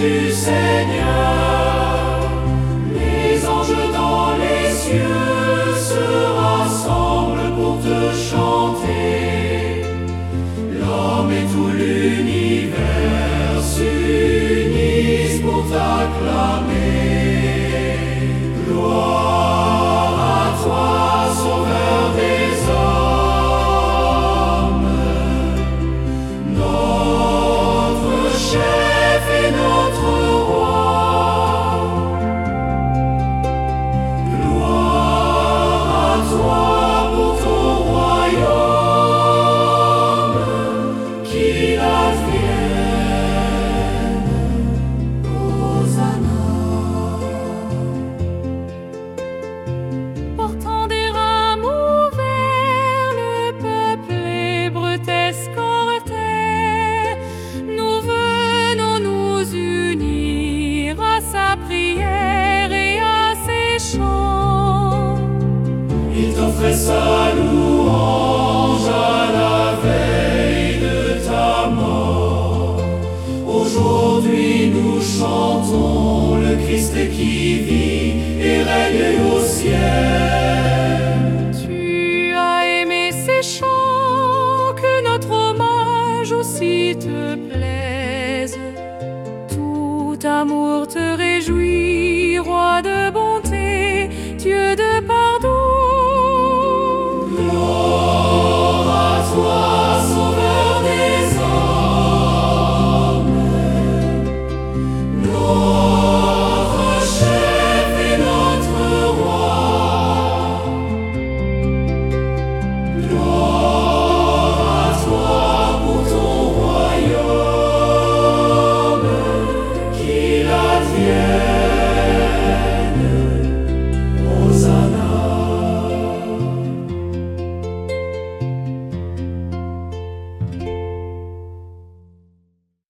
du Seigneur. Les anges dans les cieux se rassemblent pour te chanter. L'homme et tout l'univers s'unissent pour t'acclamer. Gloire à toi, Sauveur des hommes, notre chef et notre roi. Gloire à toi pour ton royaume, qu'il advienne. Hosanna. Portant des rameaux verts, le peuple hébreu t'escortait. Nous venons nous unir à sa prière et à ses chants. Il t'offrait sa louange à la veille de ta mort. Aujourd'hui nous chantons le Christ qui vit et règne au ciel. Tu as aimé ces chants, que notre hommage aussi te plaise. Tout amour te réjouit, roi de bonté.